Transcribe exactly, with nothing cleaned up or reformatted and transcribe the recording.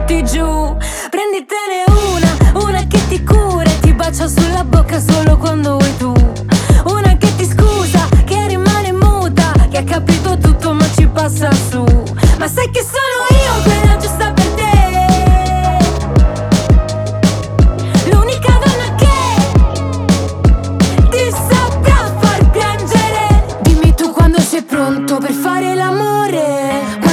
butti giù. Prenditene una, una che ti cura e ti bacia sulla bocca solo quando vuoi tu. Una che ti scusa, che rimane muta, che ha capito tutto ma ci passa su. Ma sai che sono io quella giusta per te, l'unica donna che ti saprà far piangere. Dimmi tu quando sei pronto per fare l'amore,